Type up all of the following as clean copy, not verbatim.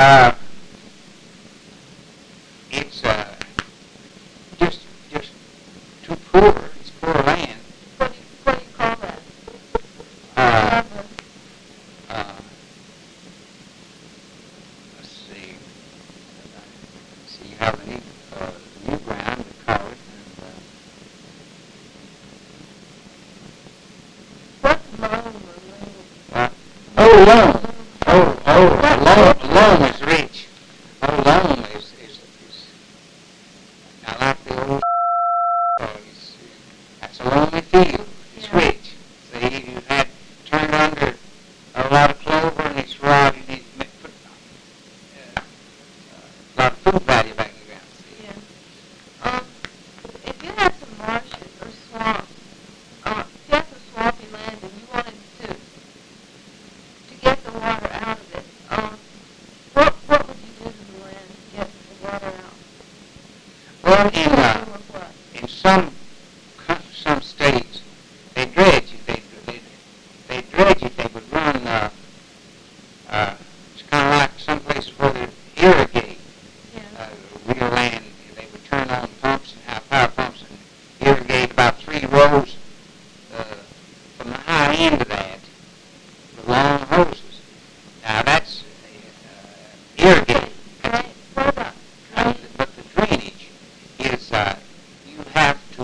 It's just just too poor. It's poor land. What do you call that? Uh, uh, let's see. See, you have new ground, we call it. What's loam or Uh, loam. Loam is rich. Loam is I like the old. That's a lonely field. It's rich. See, you had turned under a lot of clover and it's raw. You need to put a lot of food value back in the ground. See? Yeah. If you had some marshes or swamps, if you had some swampy land and you wanted to get the water out of it, what would you do to the land to get the water out? Well, What? in some states, they dredge it. They dredge it. They would run. It's kind of like some places where they irrigate Yeah. real land. They would turn on pumps and have power pumps and irrigate about 3 rows from the high end of that with long hoses. Now that's irrigate. Right. What about? But the drainage is you have to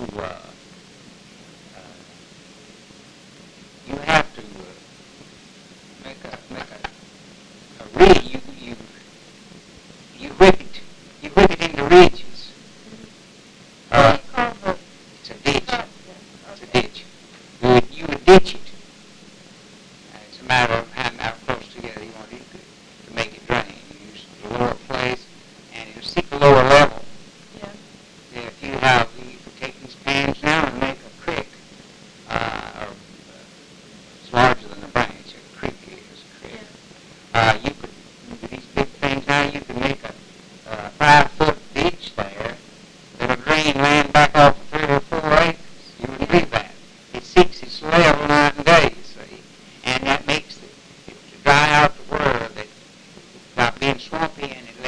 make a ridge. You whip it into ridges. What do you call the It's a ditch. It's a Okay. ditch. You would ditch it. It's a matter of how close together you want it to make it drain. You use the lower place and you seek a lower level. Yeah. If you could take these pans now and make a creek, it's larger than a branch. A creek is a creek. Yeah. You could, with these big things now, you could make a 5-foot ditch there that'll drain land back off of 3 or 4 acres. You would believe that. It seeks its level night and day, you see, and that makes it to dry out the water that not being swampy and it